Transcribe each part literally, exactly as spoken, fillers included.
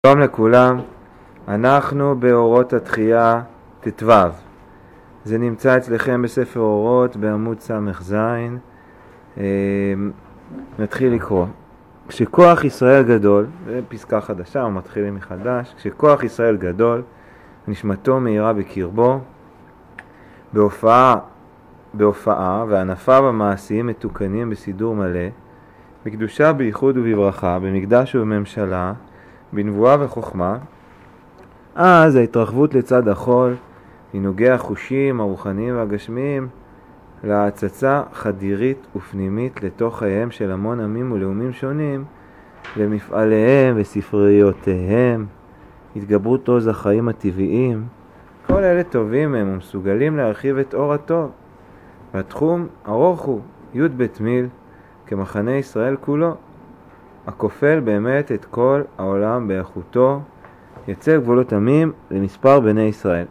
שלום לכולם, אנחנו באורות התחייה ט"ו. זה נמצא אצלכם בספר אורות בעמוד ס"ז. נתחיל לקרוא. כשכוח ישראל גדול, זה פסקה חדשה, הוא מתחילים מחדש. כשכוח ישראל גדול, נשמתו מהירה בקרבו, בהופעה, בהופעה וענפיו המעשיים מתוקנים בסידור מלא, בקדושה, בייחוד ובברכה, במקדש ובממשלה, בנבואה וחוכמה, אז ההתרחבות לצד החול, לנוגי החושים הרוחניים והגשמיים, להצצה חדירית ופנימית לתוך חייהם של המון עמים ולאומים שונים, למפעליהם וספריותיהם, התגברות עוז החיים הטבעיים. כל אלה טובים הם ומסוגלים להרחיב את אור הטוב. והתחום ארוך הוא י' בית מיל כמחנה ישראל כולו, הכופל באמת את כל העולם באיכותו, יצא גבולות עמים למספר בני ישראל.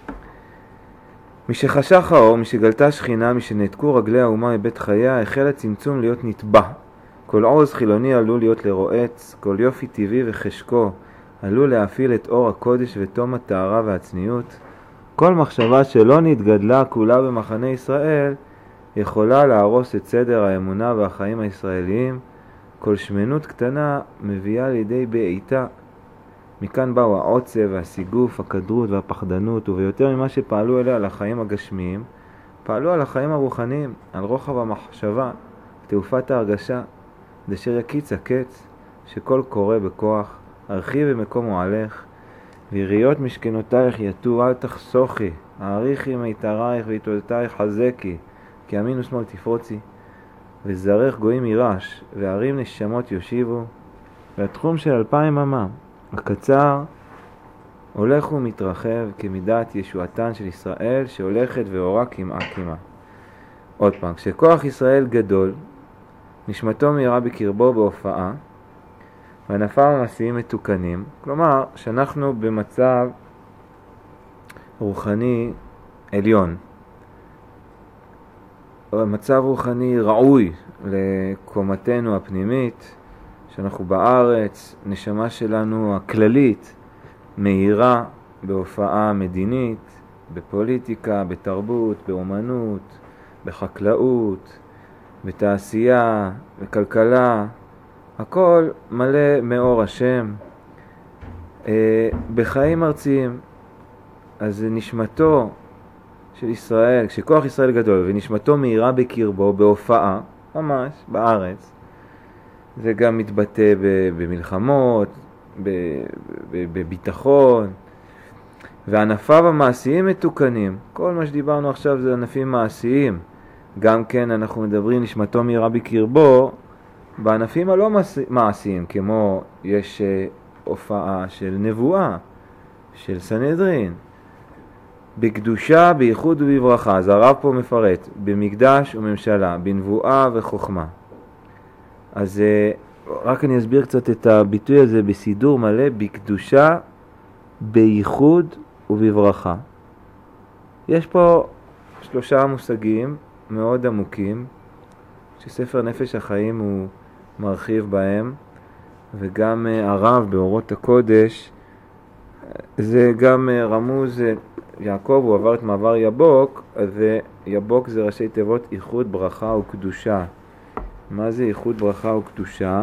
משחשך האור, משגלתה שכינה, משנתקו רגלי האומה מבית חייה, החל הצמצום להיות נטבע. כל עוז חילוני עלול להיות לרועץ, כל יופי טבעי וחשקו עלול להפעיל את אור הקודש ותום הטהרה והצניעות. כל מחשבה שלא נתגדלה כולה במחנה ישראל יכולה להרוס את סדר האמונה והחיים הישראליים. כל שמנות קטנה מביאה לידי בעיטה. מכאן באו העוצב והסיגוף, הכדרות והפחדנות, וביותר ממה שפעלו אליה על החיים הגשמיים, פעלו על החיים הרוחניים, על רוחב המחשבה, תעופת ההרגשה, דשר יקיץ הקץ, שכל קורא בכוח, הרחיב במקום מועלך, ויריות משכנותייך יתו, אל תחסוכי, העריכי מיתרייך ויתודתייך חזקי, כי ימין ושמאל תפרוצי. וזרך גויים יירש, וערים נשמות יושיבו, והתחום של אלפיים אמה, הקצר, הולך ומתרחב כמידת ישועתן של ישראל, שהולכת ואורה כמעה כמעה. עוד פעם, כשכוח ישראל גדול, נשמתו מהירה בקרבו בהופעה, וענפיו המעשיים מתוקנים, כלומר, שאנחנו במצב רוחני עליון, מצב רוחני ראוי לקומתנו הפנימית, שאנחנו בארץ, נשמה שלנו הכללית, מהירה בהופעה מדינית, בפוליטיקה, בתרבות, באומנות, בחקלאות, בתעשייה, בכלכלה, הכל מלא מאור השם, בחיים ארציים. אז נשמתו של ישראל, כשכוח ישראל גדול ונשמתו מהירה בקרבו, בהופעה, ממש, בארץ, זה גם מתבטא במלחמות, בביטחון, וענפיו המעשיים מתוקנים. כל מה שדיברנו עכשיו זה ענפים מעשיים. גם כן אנחנו מדברים נשמתו מהירה בקרבו, בענפים הלא מעשיים, כמו יש הופעה של נבואה, של סנהדרין, בקדושה, בייחוד ובברכה. אז הרב פה מפרט, במקדש וממשלה, בנבואה וחוכמה. אז רק אני אסביר קצת את הביטוי הזה, בסידור מלא, בקדושה, בייחוד ובברכה. יש פה שלושה מושגים מאוד עמוקים, שספר נפש החיים הוא מרחיב בהם, וגם הרב באורות הקודש, זה גם רמוז יעקב, הוא עבר את מעבר יבוק, ויבוק זה ראשי תיבות איחוד, ברכה וקדושה. מה זה איחוד, ברכה וקדושה?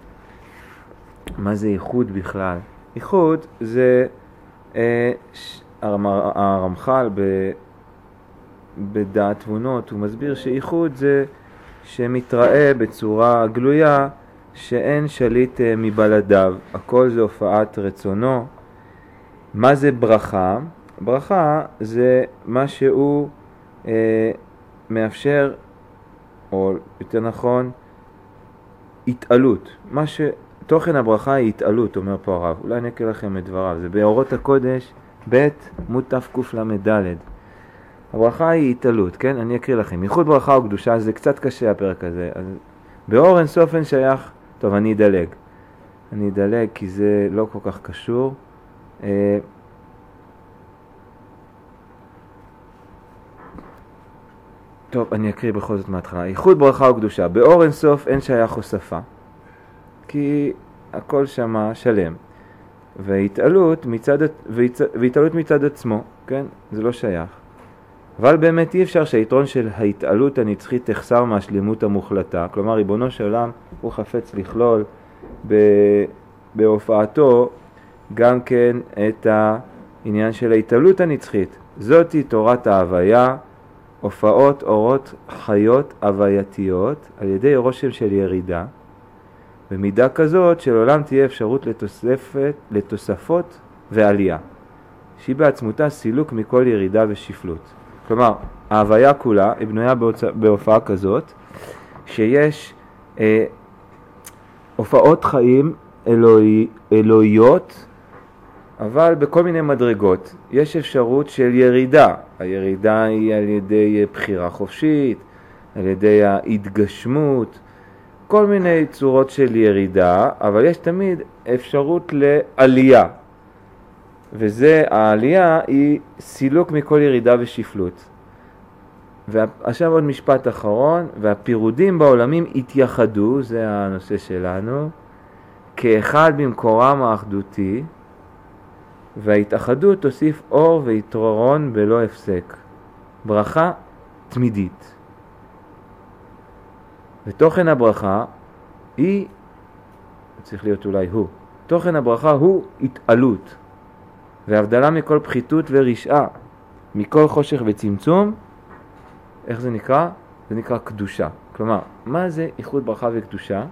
מה זה איחוד בכלל? איחוד זה אה, הרמח"ל ב, בדעת תבונות, הוא מסביר שאיחוד זה שמתראה בצורה גלויה, שאין שליט אה, מבלדיו, הכל זה הופעת רצונו. מה זה ברכה? ברכה זה מה שהוא אה, מאפשר, או יותר נכון, התעלות. מה שתוכן הברכה היא התעלות, אומר פה הרב. אולי אני אקרא לכם את דבריו. זה באורות הקודש, ב' מותף קוף למדלת. הברכה היא התעלות, כן? אני אקריא לכם. ייחוד ברכה וקדושה, זה קצת קשה הפרק הזה. אז באור אין סוף אין שייך. טוב, אני אדלג. אני אדלג כי זה לא כל כך קשור. אה, טוב, אני אקריא בכל זאת מההתחלה. ייחוד ברכה וקדושה, באור אין סוף אין שייך הוספה, כי הכל שמה שלם. והתעלות מצד, והתעלות מצד עצמו, כן? זה לא שייך. אבל באמת אי אפשר שהיתרון של ההתעלות הנצחית תחסר מהשלמות המוחלטה. כלומר, ריבונו של עולם הוא חפץ לכלול בהופעתו גם כן את העניין של ההתעלות הנצחית. זאת היא תורת ההוויה, הופעות אורות חיות הווייתיות על ידי רושם של ירידה, במידה כזאת שלעולם תהיה אפשרות לתוספת, לתוספות ועלייה, שהיא בעצמותה סילוק מכל ירידה ושפלות. כלומר, ההוויה כולה היא בנויה בהופעה כזאת, שיש אה, הופעות חיים אלוהי, אלוהיות, אבל בכל מיני מדרגות. יש אפשרות של ירידה. הירידה היא על ידי בחירה חופשית, על ידי ההתגשמות, כל מיני צורות של ירידה, אבל יש תמיד אפשרות לעלייה. וזה, העלייה היא סילוק מכל ירידה ושפלות. ועכשיו עוד משפט אחרון, והפירודים בעולמים התייחדו, זה הנושא שלנו, כאחד במקורם האחדותי, וההתאחדות תוסיף אור ויתרון בלא הפסק. ברכה תמידית. ותוכן הברכה היא, צריך להיות אולי הוא, תוכן הברכה הוא התעלות, והבדלה מכל פחיתות ורשעה, מכל חושך וצמצום. איך זה נקרא? זה נקרא קדושה. כלומר, מה זה איחוד ברכה וקדושה?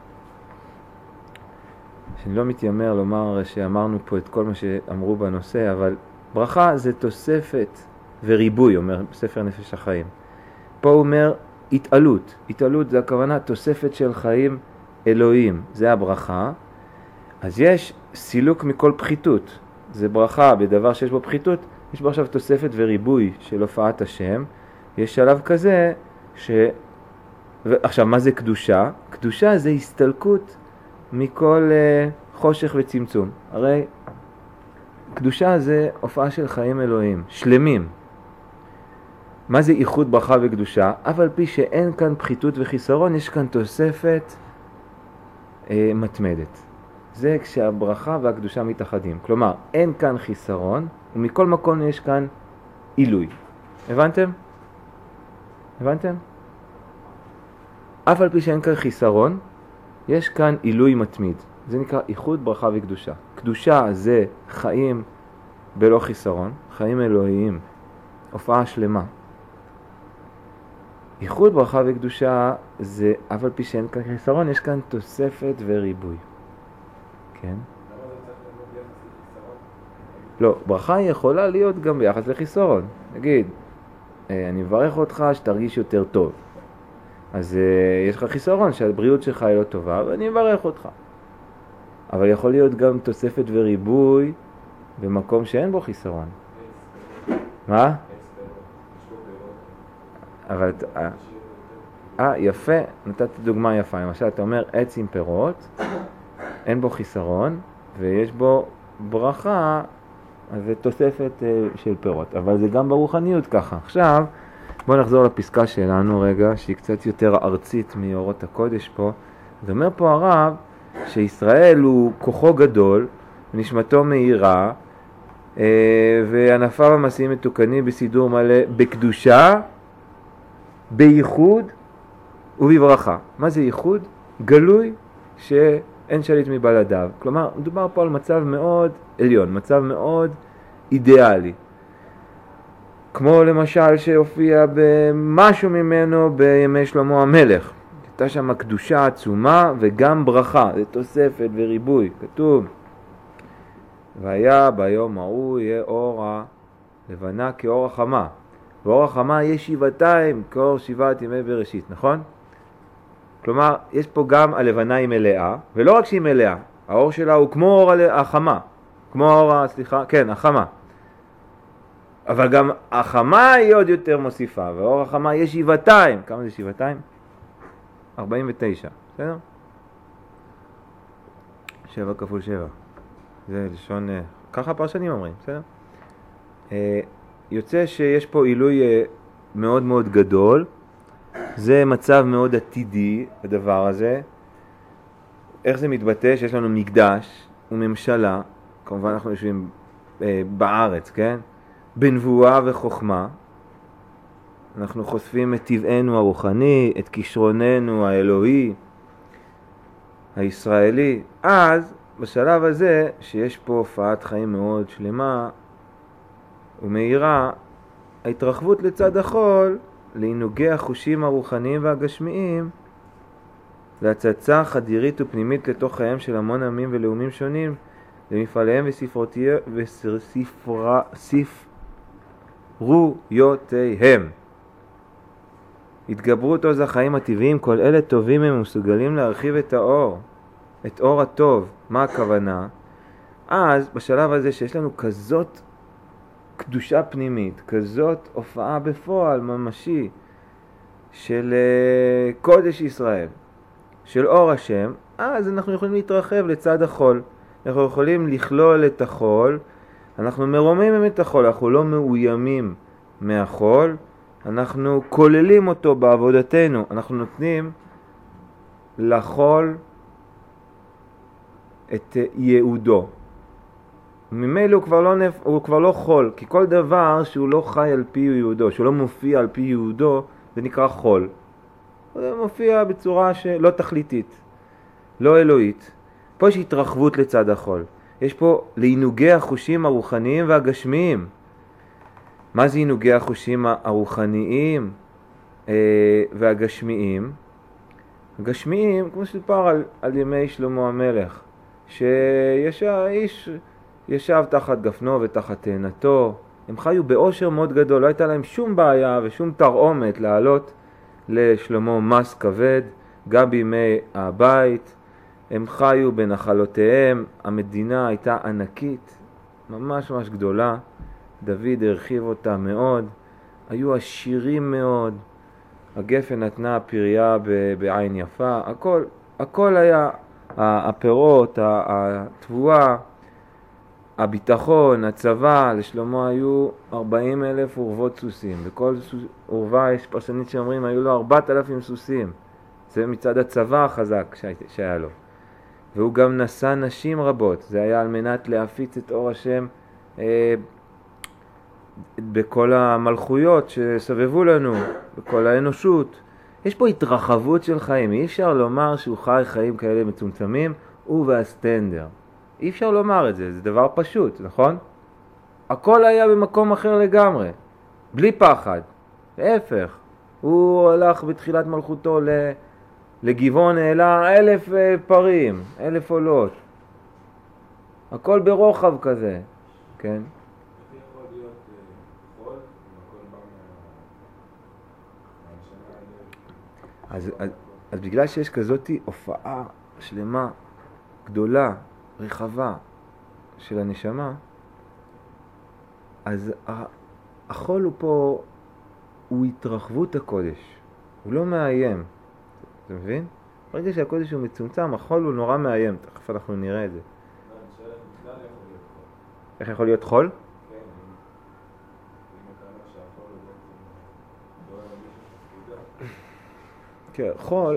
שאני לא מתיימר לומר שאמרנו פה את כל מה שאמרו בנושא, אבל ברכה זה תוספת וריבוי, אומר ספר נפש החיים. פה הוא אומר התעלות. התעלות זה הכוונה תוספת של חיים אלוהים, זה הברכה. אז יש סילוק מכל פחיתות. זה ברכה בדבר שיש בו פחיתות, יש בו עכשיו תוספת וריבוי של הופעת השם. יש שלב כזה ש... עכשיו, מה זה קדושה? קדושה זה הסתלקות מכל uh, חושך וצמצום. הרי קדושה זה הופעה של חיים אלוהים, שלמים. מה זה איחוד ברכה וקדושה? אבל פי שאין כאן פחיתות וחיסרון, יש כאן תוספת uh, מתמדת. זה כשהברכה והקדושה מתאחדים. כלומר, אין כאן חיסרון, ומכל מקום יש כאן עילוי. הבנתם? הבנתם? אף על פי שאין כאן חיסרון, יש כאן עילוי מתמיד. זה נקרא איחוד ברכה וקדושה. קדושה זה חיים בלא חיסרון, חיים אלוהיים, הופעה שלמה. איחוד ברכה וקדושה זה, אף על פי שאין כאן חיסרון, יש כאן תוספת וריבוי. כן? לא, ברכה יכולה להיות גם ביחס לחיסרון. נגיד, אני מברך אותך שתרגיש יותר טוב. אז uh, יש לך חיסרון שהבריאות שלך היא לא טובה, ואני מברך אותך. אבל יכול להיות גם תוספת וריבוי במקום שאין בו חיסרון. מה? אבל... אה, יפה, נתת דוגמה יפה. למשל, אתה אומר עץ עם פירות, אין בו חיסרון, ויש בו ברכה, אז זה תוספת uh, של פירות. אבל זה גם ברוחניות ככה. עכשיו... בואו נחזור לפסקה שלנו רגע, שהיא קצת יותר ארצית מאורות הקודש פה. זה אומר פה הרב שישראל הוא כוחו גדול, נשמתו מהירה, וענפיו המעשיים מתוקנים בסידור מלא, בקדושה, בייחוד ובברכה. מה זה ייחוד? גלוי שאין שליט מבלעדיו. כלומר, מדובר פה על מצב מאוד עליון, מצב מאוד אידיאלי. כמו למשל שהופיע במשהו ממנו בימי שלמה המלך. הייתה שם קדושה עצומה וגם ברכה, זה תוספת וריבוי, כתוב. והיה ביום ההוא יהיה אור הלבנה כאור החמה. ואור החמה יהיה שבעתיים כאור שבעת ימי בראשית, נכון? כלומר, יש פה גם הלבנה היא מלאה, ולא רק שהיא מלאה, האור שלה הוא כמו אור החמה. כמו אור, סליחה, כן, החמה. אבל גם החמה היא עוד יותר מוסיפה, ואור החמה יש שבעתיים. כמה זה שבעתיים? ארבעים ותשע, בסדר? שבע כפול שבע. זה לשון, ככה הפרשנים אומרים, בסדר? יוצא שיש פה עילוי מאוד מאוד גדול, זה מצב מאוד עתידי, הדבר הזה. איך זה מתבטא? שיש לנו מקדש וממשלה, כמובן אנחנו יושבים אה, בארץ, כן? בנבואה וחוכמה, אנחנו חושפים את טבענו הרוחני, את כישרוננו האלוהי, הישראלי. אז בשלב הזה, שיש פה הופעת חיים מאוד שלמה ומהירה, ההתרחבות לצד החול, לעינוגי החושים הרוחניים והגשמיים, להצצה חדירית ופנימית לתוך חייהם של המון עמים ולאומים שונים, למפעליהם וספרויותיהם. התגברות עוז החיים הטבעיים, כל אלה טובים הם מסוגלים להרחיב את האור, את אור הטוב. מה הכוונה? אז בשלב הזה שיש לנו כזאת קדושה פנימית, כזאת הופעה בפועל ממשי של קודש ישראל, של אור השם, אז אנחנו יכולים להתרחב לצד החול. אנחנו יכולים לכלול את החול, אנחנו מרוממים את החול, אנחנו לא מאוימים מהחול, אנחנו כוללים אותו בעבודתנו, אנחנו נותנים לחול את ייעודו. ממילא הוא כבר לא נפ... הוא כבר לא חול, כי כל דבר שהוא לא חי על פי ייעודו, שהוא לא מופיע על פי ייעודו, זה נקרא חול. זה מופיע בצורה שלא תכליתית, לא אלוהית. פה יש התרחבות לצד החול. יש פה לעינוגי החושים הרוחניים והגשמיים. מה זה עינוגי החושים הרוחניים אה, והגשמיים? הגשמיים, כמו שדובר על, על ימי שלמה המלך, שהאיש ישב תחת גפנו ותחת תאנתו, הם חיו באושר מאוד גדול, לא הייתה להם שום בעיה ושום תרעומת לעלות לשלמה מס כבד, גם בימי הבית, הם חיו בנחלותיהם, המדינה הייתה ענקית, ממש ממש גדולה, דוד הרחיב אותה מאוד, היו עשירים מאוד, הגפן נתנה פריה בעין יפה, הכל, הכל היה, הפירות, התבואה, הביטחון, הצבא, לשלמה היו ארבעים אלף אורבות סוסים, וכל אורבה יש פרשנית שאומרים היו לו ארבעת אלפים סוסים, זה מצד הצבא החזק שהיה לו. והוא גם נשא נשים רבות, זה היה על מנת להפיץ את אור השם אה, בכל המלכויות שסבבו לנו, בכל האנושות. יש פה התרחבות של חיים, אי אפשר לומר שהוא חי חיים כאלה מצומצמים, הוא והסטנדר. אי אפשר לומר את זה, זה דבר פשוט, נכון? הכל היה במקום אחר לגמרי, בלי פחד, להפך. הוא הלך בתחילת מלכותו לגבעון, העלה אלף פרים, אלף עולות. הכל ברוחב כזה, כן? אז, אז, אז בגלל שיש כזאת הופעה שלמה, גדולה, רחבה של הנשמה, אז החול הוא פה, הוא התרחבות הקודש, הוא לא מאיים, אתה מבין? ברגע שהקודש הוא מצומצם, החול הוא נורא מאיים, תכף אנחנו נראה את זה. איך יכול להיות חול? כן, חול,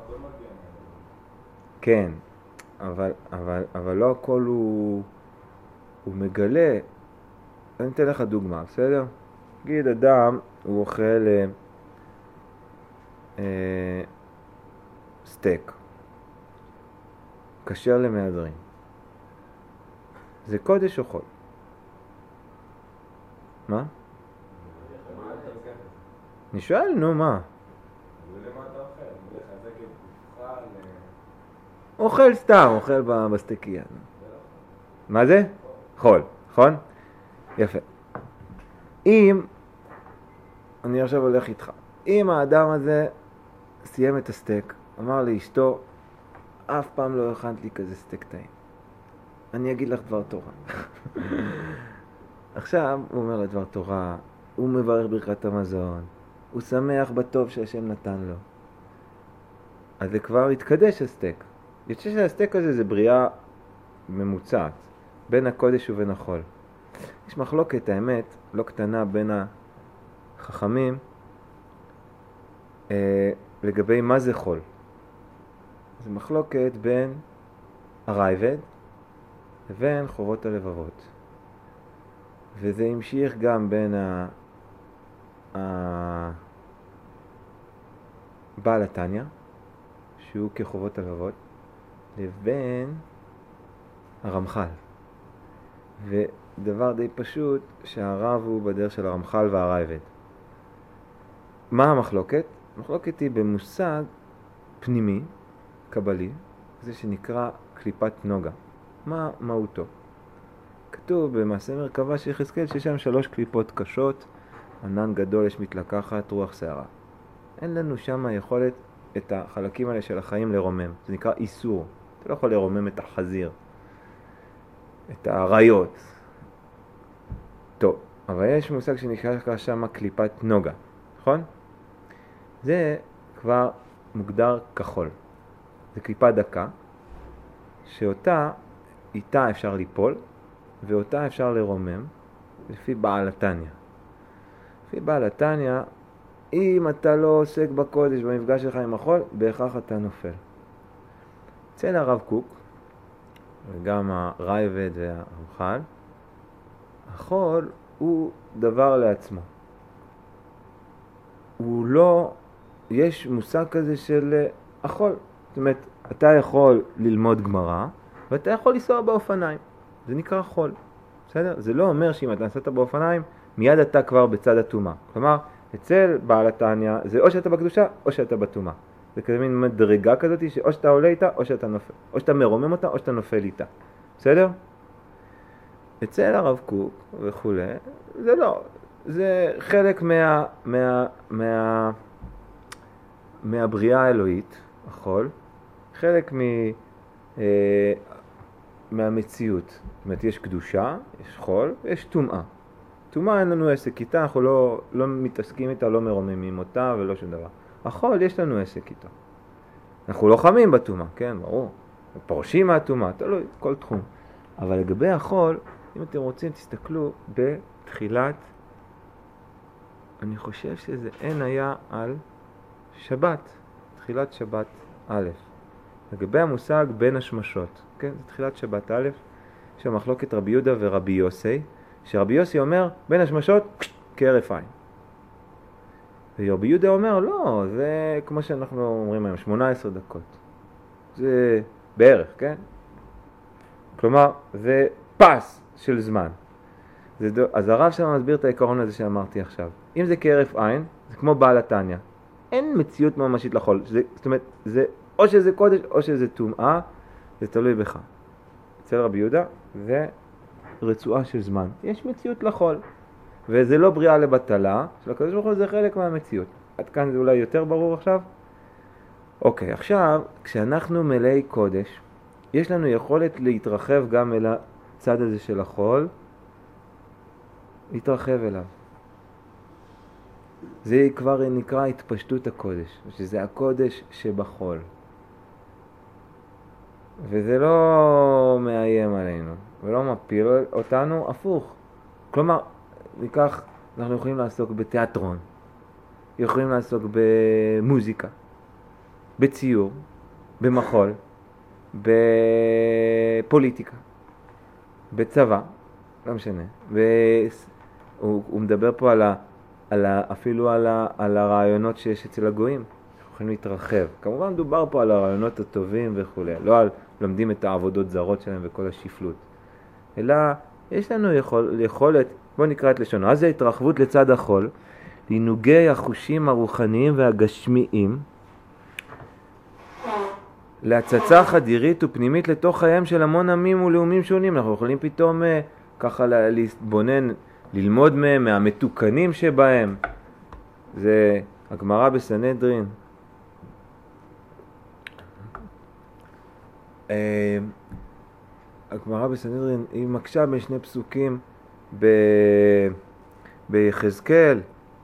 כן, אבל, אבל, אבל לא הכל הוא, הוא מגלה. אני אתן לך דוגמה, בסדר? נגיד אדם, הוא אוכל אה, אה, סטייק, כשר למהדרין. זה קודש או חול? מה? אני שואל, נו מה? אוכל סתם, אוכל בסטיקיה. מה זה? חול, נכון? יפה. אם, אני עכשיו הולך איתך, אם האדם הזה סיים את הסטייק, אמר לאשתו, אף פעם לא הכנת לי כזה סטייק טעים. אני אגיד לך דבר תורה. עכשיו הוא אומר לה דבר תורה, הוא מברך ברכת המזון, הוא שמח בטוב שהשם נתן לו. אז זה כבר התקדש הסטייק. יוצא שהסטייק הזה זה בריאה ממוצעת, בין הקודש ובין החול. יש מחלוקת, האמת, לא קטנה בין החכמים, אה, לגבי מה זה חול. זה מחלוקת בין הרייבד לבין חובות הלבבות. וזה המשיך גם בין ה... ה... בעל התניא, שהוא כחובות הלבבות, לבין הרמח"ל. ודבר די פשוט, שהרב הוא בדרך של הרמח"ל והרייבד. מה המחלוקת? המחלוקת היא במושג פנימי, קבלי, זה שנקרא קליפת נוגה. מה מהותו? כתוב במעשה מרכבה של יחזקאל שיש שם שלוש קליפות קשות, ענן גדול, יש מתלקחת, רוח שערה. אין לנו שם יכולת את החלקים האלה של החיים לרומם. זה נקרא איסור. אתה לא יכול לרומם את החזיר, את העריות. טוב, אבל יש מושג שנקרא שם קליפת נוגה, נכון? זה כבר מוגדר כחול. זה קליפה דקה, שאותה, איתה אפשר ליפול, ואותה אפשר לרומם, לפי בעל התניא. לפי בעל התניא, אם אתה לא עוסק בקודש, במפגש שלך עם החול, בהכרח אתה נופל. אצל הרב קוק, וגם הרייבד והרמח"ל, החול הוא דבר לעצמו. הוא לא, יש מושג כזה של החול. זאת אומרת, אתה יכול ללמוד גמרא, ואתה יכול לנסוע באופניים. זה נקרא חול. בסדר? זה לא אומר שאם אתה נסעת באופניים, מיד אתה כבר בצד הטומאה. כלומר, אצל בעל התניא, זה או שאתה בקדושה, או שאתה בטומאה. זה כזה מין מדרגה כזאת, שאו שאתה עולה איתה, או שאתה נופל. או שאתה מרומם אותה, או שאתה נופל איתה. בסדר? אצל הרב קוק וכו', זה לא. זה חלק מה, מה, מה, מהבריאה האלוהית, החול. חלק מ, אה, מהמציאות. זאת אומרת, יש קדושה, יש חול, יש טומאה. טומאה אין לנו עסק איתה, אנחנו לא, לא מתעסקים איתה, לא מרוממים אותה ולא שום דבר. החול יש לנו עסק איתה. אנחנו לא חמים בטומאה, כן, ברור. פורשים מהטומאה, תלוי, כל תחום. אבל לגבי החול, אם אתם רוצים, תסתכלו בתחילת, אני חושב שזה אין היה על שבת, תחילת שבת א'. לגבי המושג בין השמשות, כן, זה תחילת שבת א', יש מחלוקת רבי יהודה ורבי יוסי, שרבי יוסי אומר, בין השמשות, כהרף עין. ורבי יהודה אומר, לא, זה כמו שאנחנו אומרים היום, שמונה עשרה דקות. זה בערך, כן? כלומר, זה פס של זמן. זה דו... אז הרב שם מסביר את העיקרון הזה שאמרתי עכשיו. אם זה כהרף עין, זה כמו בעל התניא. אין מציאות ממשית לחול. זה, זאת אומרת, זה או שזה קודש או שזה טומאה, זה תלוי בך. אצל רבי יהודה, זה רצועה של זמן. יש מציאות לחול. וזה לא בריאה לבטלה, של הקדוש ברוך הוא זה חלק מהמציאות. עד כאן זה אולי יותר ברור עכשיו? אוקיי, עכשיו, כשאנחנו מלאי קודש, יש לנו יכולת להתרחב גם אל הצד הזה של החול, להתרחב אליו. זה כבר נקרא התפשטות הקודש, שזה הקודש שבחול. וזה לא מאיים עלינו, ולא מפיל אותנו, הפוך. כלומר, ניקח, אנחנו יכולים לעסוק בתיאטרון, יכולים לעסוק במוזיקה, בציור, במחול, בפוליטיקה, בצבא, לא משנה. והוא, הוא מדבר פה על ה, על ה, אפילו על, ה, על הרעיונות שיש אצל הגויים, יכולים להתרחב. כמובן מדובר פה על הרעיונות הטובים וכו', לא על לומדים את העבודות זרות שלהם וכל השפלות, אלא יש לנו יכול, יכולת, בואו נקרא את לשונו, אז זה התרחבות לצד החול, לנוגי החושים הרוחניים והגשמיים, להצצה חדירית ופנימית לתוך חייהם של המון עמים ולאומים שונים. אנחנו יכולים פתאום ככה להתבונן, ללמוד מהם, מהמתוקנים שבהם. זה הגמרא בסנהדרין. הגמרא בסנהדרין היא מקשה בין שני פסוקים ב... ביחזקאל,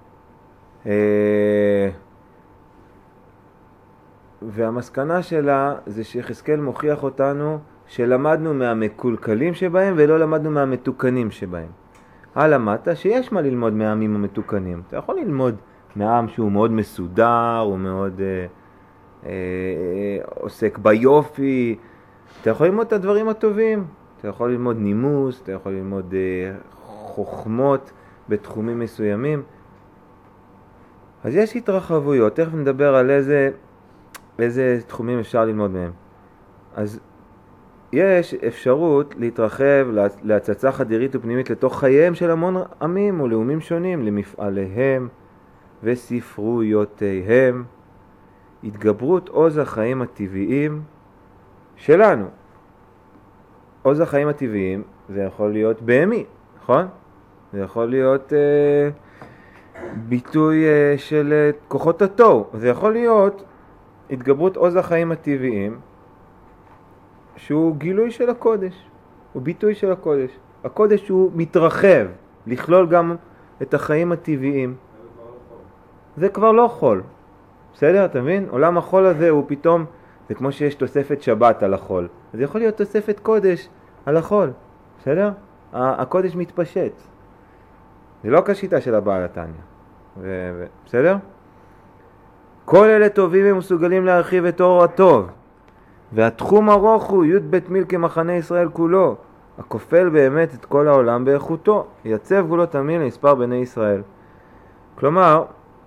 והמסקנה שלה זה שיחזקאל מוכיח אותנו שלמדנו מהמקולקלים שבהם ולא למדנו מהמתוקנים שבהם. הלמדת שיש מה ללמוד מהעמים המתוקנים. אתה יכול ללמוד מהעם שהוא מאוד מסודר, הוא מאוד אה, אה, עוסק ביופי. אתה יכול ללמוד את הדברים הטובים, אתה יכול ללמוד נימוס, אתה יכול ללמוד אה, חוכמות בתחומים מסוימים. אז יש התרחבויות, תכף נדבר על איזה, איזה תחומים אפשר ללמוד מהם. אז יש אפשרות להתרחב להצצה חדירית ופנימית לתוך חייהם של המון עמים ולאומים שונים, למפעליהם וספרויותיהם, התגברות עוז החיים הטבעיים שלנו. עוז החיים הטבעיים זה יכול להיות בהמי, נכון? זה יכול להיות אה, ביטוי אה, של אה, כוחות התוהו. זה יכול להיות התגברות עוז החיים הטבעיים שהוא גילוי של הקודש, הוא ביטוי של הקודש. הקודש הוא מתרחב, לכלול גם את החיים הטבעיים. זה כבר לא חול. בסדר, אתה מבין? עולם החול הזה הוא פתאום, זה כמו שיש תוספת שבת על החול. זה יכול להיות תוספת קודש על החול. בסדר? הקודש מתפשט. זה לא כשיטה של הבעל התניא. ו- ו- בסדר? כל אלה טובים הם מסוגלים להרחיב את אור הטוב. והתחום ארוך הוא י' בית מיל כמחנה ישראל כולו, הכופל באמת את כל העולם באיכותו, יצב גבולות המיל למספר בני ישראל. כלומר,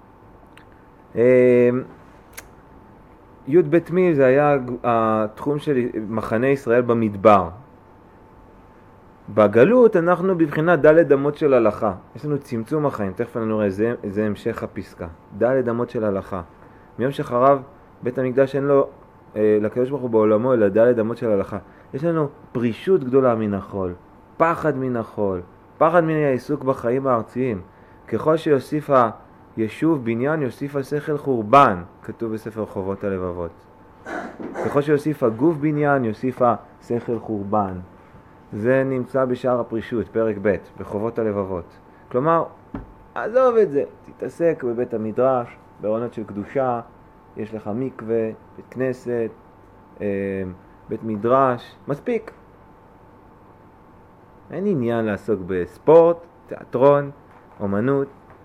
י' בית מיל זה היה התחום של מחנה ישראל במדבר. בגלות אנחנו בבחינת ד' אמות של הלכה. יש לנו צמצום החיים, תכף אני רואה, זה, זה המשך הפסקה. ד' אמות של הלכה. מיום שחרב בית המקדש אין לו לקדוש ברוך הוא בעולמו אלא ד' אמות של הלכה. יש לנו פרישות גדולה מן החול, פחד מן החול, פחד מן העיסוק בחיים הארציים. ככל שיוסיף היישוב בניין יוסיף השכל חורבן, כתוב בספר חובות הלבבות. ככל שיוסיף הגוף בניין יוסיף השכל חורבן. זה נמצא בשער הפרישות, פרק ב', בחובות הלבבות. כלומר, עזוב את זה, תתעסק בבית המדרש, בעונות של קדושה, יש לך מקווה, בית כנסת, בית מדרש, מספיק. אין עניין לעסוק בספורט, תיאטרון, אומנות,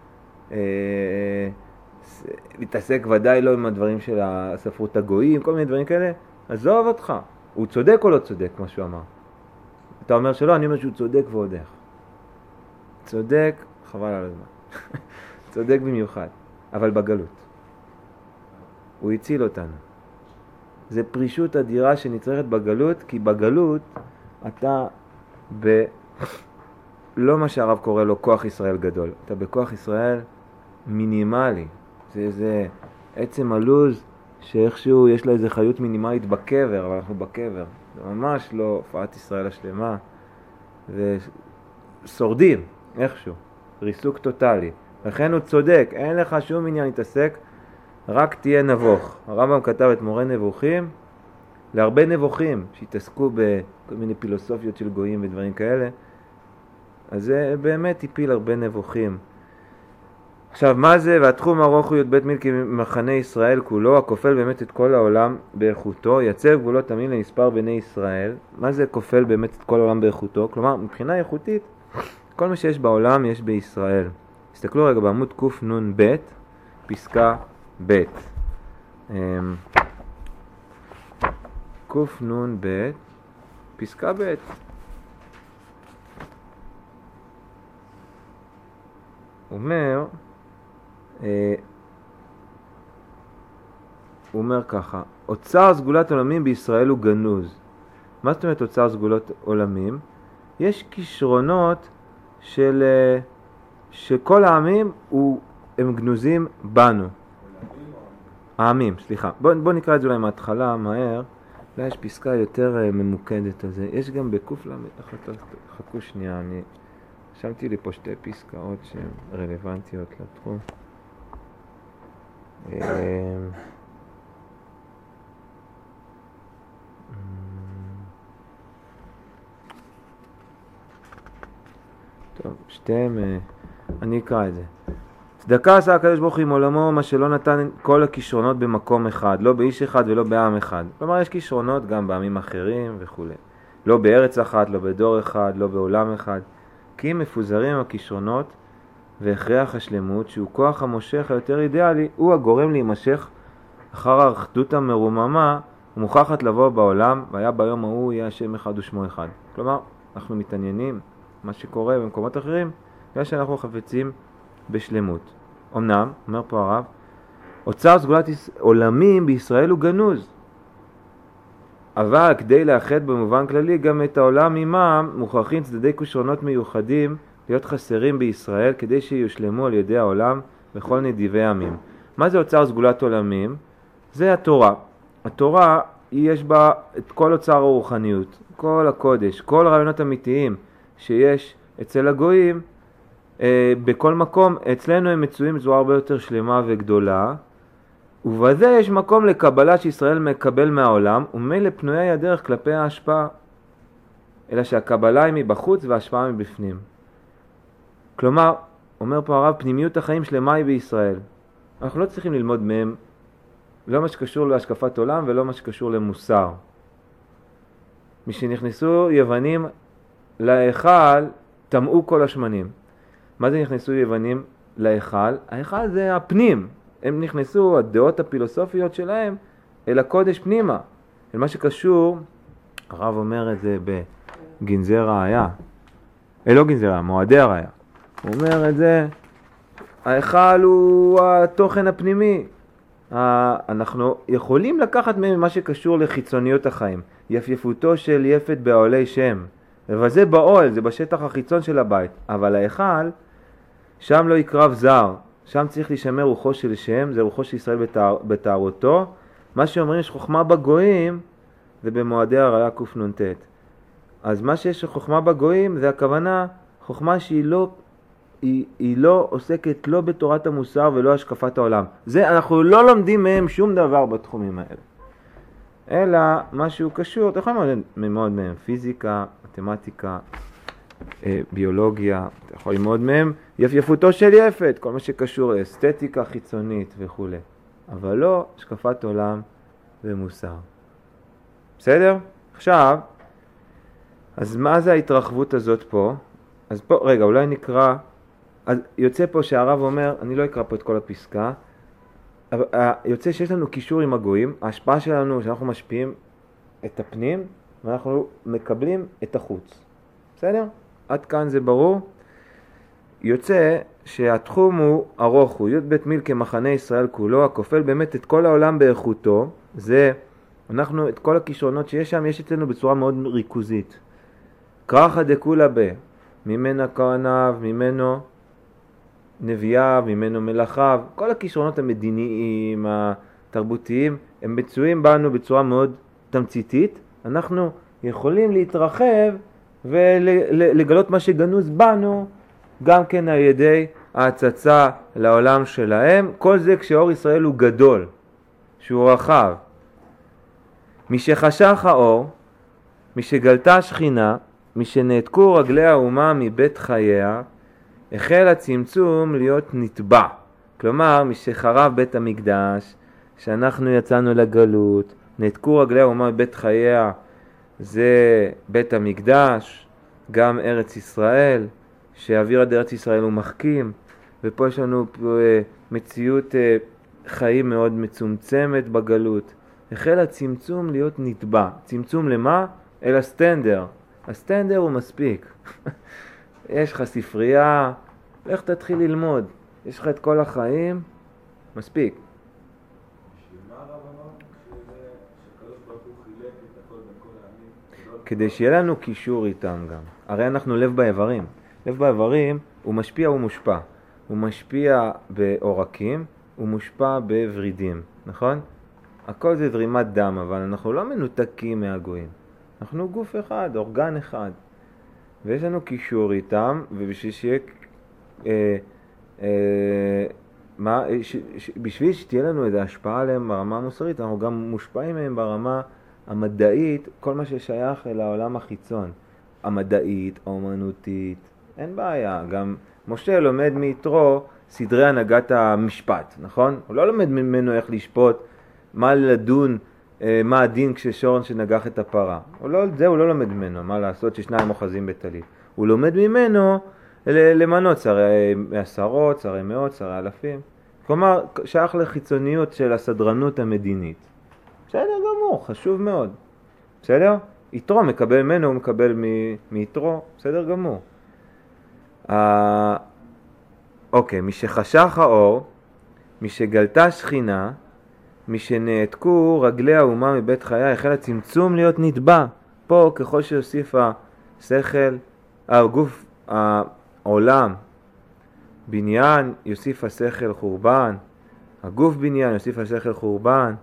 להתעסק ודאי לא עם הדברים של הספרות הגויים, כל מיני דברים כאלה. עזוב אותך, הוא צודק או לא צודק, מה שהוא אמר. אתה אומר שלא, אני אומר שהוא צודק ועוד איך. צודק, חבל על הזמן. צודק במיוחד, אבל בגלות. הוא הציל אותנו. זה פרישות אדירה שנצרכת בגלות, כי בגלות אתה ב... לא מה שהרב קורא לו כוח ישראל גדול. אתה בכוח ישראל מינימלי. זה איזה עצם הלוז שאיכשהו יש לה איזה חיות מינימלית בקבר, אבל אנחנו בקבר. זה ממש לא הופעת ישראל השלמה. זה שורדים, איכשהו. ריסוק טוטלי. לכן הוא צודק, אין לך שום עניין להתעסק, רק תהיה נבוך. הרמב"ם כתב את מורה נבוכים, להרבה נבוכים שהתעסקו בכל מיני פילוסופיות של גויים ודברים כאלה, אז זה באמת הפיל הרבה נבוכים. עכשיו, מה זה? והתחום ארוך הוא י' בית מיל כמחנה ישראל כולו, הכופל באמת את כל העולם באיכותו, יצב גבולות המיל למספר בני ישראל. מה זה כופל באמת את כל העולם באיכותו? כלומר, מבחינה איכותית, כל מה שיש בעולם יש בישראל. תסתכלו רגע בעמוד קנ"ב, פסקה ב'. קנ"ב, פסקה ב'. אומר, אה, הוא אומר ככה, אוצר סגולת עולמים בישראל הוא גנוז. מה זאת אומרת אוצר סגולות עולמים? יש כישרונות של, שכל העמים הוא, הם גנוזים בנו. העמים, סליחה. בוא, בוא נקרא את זה אולי מההתחלה, מהר. אולי יש פסקה יותר ממוקדת על זה. יש גם בקוף למד, חכו שנייה, אני רשמתי לי פה שתי פסקאות שהן רלוונטיות לתחום. טוב, שתיהם, אני אקרא את זה. צדקה עשה הקדוש ברוך הוא עם עולמו, מה שלא נתן כל הכישרונות במקום אחד, לא באיש אחד ולא בעם אחד. כלומר, יש כישרונות גם בעמים אחרים וכו'. לא בארץ אחת, לא בדור אחד, לא בעולם אחד. כי אם מפוזרים הכישרונות והכרח השלמות, שהוא כוח המושך היותר אידיאלי, הוא הגורם להימשך אחר האחדות המרוממה ומוכחת לבוא בעולם, והיה ביום ההוא יהיה השם אחד ושמו אחד. כלומר, אנחנו מתעניינים מה שקורה במקומות אחרים, בגלל שאנחנו חפצים בשלמות. אמנם, אומר פה הרב, אוצר סגולת עולמים בישראל הוא גנוז. אבל כדי לאחד במובן כללי גם את העולם עמם, מוכרחים צדדי כושרונות מיוחדים להיות חסרים בישראל, כדי שיושלמו על ידי העולם בכל נדיבי עמים. מה זה אוצר סגולת עולמים? זה התורה. התורה, יש בה את כל אוצר הרוחניות, כל הקודש, כל רעיונות אמיתיים שיש אצל הגויים, אה, בכל מקום, אצלנו הם מצויים בצורה הרבה יותר שלמה וגדולה, ובזה יש מקום לקבלה שישראל מקבל מהעולם, ומילא פנויה הדרך כלפי ההשפעה, אלא שהקבלה היא מבחוץ וההשפעה מבפנים. כלומר, אומר פה הרב, פנימיות החיים שלמה היא בישראל. אנחנו לא צריכים ללמוד מהם, לא מה שקשור להשקפת עולם ולא מה שקשור למוסר. משנכנסו יוונים להיכל, טמאו כל השמנים. מה זה נכנסו יוונים להיכל? ההיכל זה הפנים. הם נכנסו, הדעות הפילוסופיות שלהם, אל הקודש פנימה. אל מה שקשור, הרב אומר את זה בגנזי ראיה. אה, לא גנזי ראיה, מועדי הראיה. הוא אומר את זה, ההיכל הוא התוכן הפנימי. אנחנו יכולים לקחת מהם מה שקשור לחיצוניות החיים. יפייפותו של יפת בעולי שם. וזה בעול, זה בשטח החיצון של הבית. אבל ההיכל, שם לא יקרב זר. שם צריך להישמר רוחו של שם, זה רוחו של ישראל בתארותו. מה שאומרים יש חוכמה בגויים, זה במועדי הראיה קנ"ט. אז מה שיש חוכמה בגויים, זה הכוונה, חוכמה שהיא לא, היא, היא לא עוסקת לא בתורת המוסר ולא השקפת העולם. זה, אנחנו לא לומדים מהם שום דבר בתחומים האלה. אלא משהו קשור, אתה יכול ללמוד מהם פיזיקה, מתמטיקה, ביולוגיה, אתה יכול ללמוד מהם יפייפותו של יפת, כל מה שקשור לאסתטיקה חיצונית וכו'. אבל לא השקפת עולם ומוסר. בסדר? עכשיו, אז מה זה ההתרחבות הזאת פה? אז פה, רגע, אולי נקרא, אז יוצא פה שהרב אומר, אני לא אקרא פה את כל הפסקה, אבל יוצא שיש לנו קישור עם הגויים, ההשפעה שלנו שאנחנו משפיעים את הפנים, ואנחנו מקבלים את החוץ. בסדר? עד כאן זה ברור. יוצא שהתחום הוא ארוך, הוא י' בית מיל כמחנה ישראל כולו, הכופל באמת את כל העולם באיכותו. זה, אנחנו, את כל הכישרונות שיש שם, יש אצלנו בצורה מאוד ריכוזית. כרחה דכולה ב, ממנה כהניו, ממנו נביאיו, ממנו מלאכיו, כל הכישרונות המדיניים, התרבותיים, הם מצויים בנו בצורה מאוד תמציתית. אנחנו יכולים להתרחב ולגלות מה שגנוז בנו, גם כן על ידי ההצצה לעולם שלהם. כל זה כשאור ישראל הוא גדול, שהוא רחב. משחשך האור, משגלתה שכינה, משנעתקו רגלי האומה מבית חייה, החל הצמצום להיות נטבע. כלומר, משחרב בית המקדש, שאנחנו יצאנו לגלות, נעתקו רגלי האומה מבית חייה, זה בית המקדש, גם ארץ ישראל, שאוויר עד ארץ ישראל הוא מחכים, ופה יש לנו מציאות חיים מאוד מצומצמת בגלות. החל הצמצום להיות נטבע. צמצום למה? אל הסטנדר. הסטנדר הוא מספיק. יש לך ספרייה, לך תתחיל ללמוד. יש לך את כל החיים, מספיק. כדי שיהיה לנו קישור איתם גם. הרי אנחנו לב באיברים. לב באיברים הוא משפיע ומושפע. הוא משפיע בעורקים, הוא מושפע בוורידים, נכון? הכל זה זרימת דם, אבל אנחנו לא מנותקים מהגויים. אנחנו גוף אחד, אורגן אחד. ויש לנו קישור איתם, ובשביל שיהיה... אה, אה, מה, ש, ש, בשביל שתהיה לנו איזו השפעה עליהם ברמה המוסרית, אנחנו גם מושפעים מהם ברמה המדעית, כל מה ששייך אל העולם החיצון. המדעית, האומנותית, אין בעיה. גם משה לומד מיתרו סדרי הנהגת המשפט, נכון? הוא לא לומד ממנו איך לשפוט, מה לדון, מה הדין כששורן שנגח את הפרה. הוא לא, זה הוא לא לומד ממנו, מה לעשות ששניים אוחזים בטלית. הוא לומד ממנו למנות שרי עשרות, שרי מאות, שרי אלפים. כלומר, שייך לחיצוניות של הסדרנות המדינית. בסדר גמור, גמור, חשוב מאוד. בסדר? יתרו מקבל ממנו, הוא מקבל מיתרו, בסדר גמור. אה, אוקיי, משחשך האור, משגלתה שכינה, משנעתקו רגלי האומה מבית חיי, החל הצמצום להיות נטבע. פה ככל שיוסיף השכל, הגוף, העולם, בניין, יוסיף השכל חורבן, הגוף בניין, יוסיף השכל חורבן,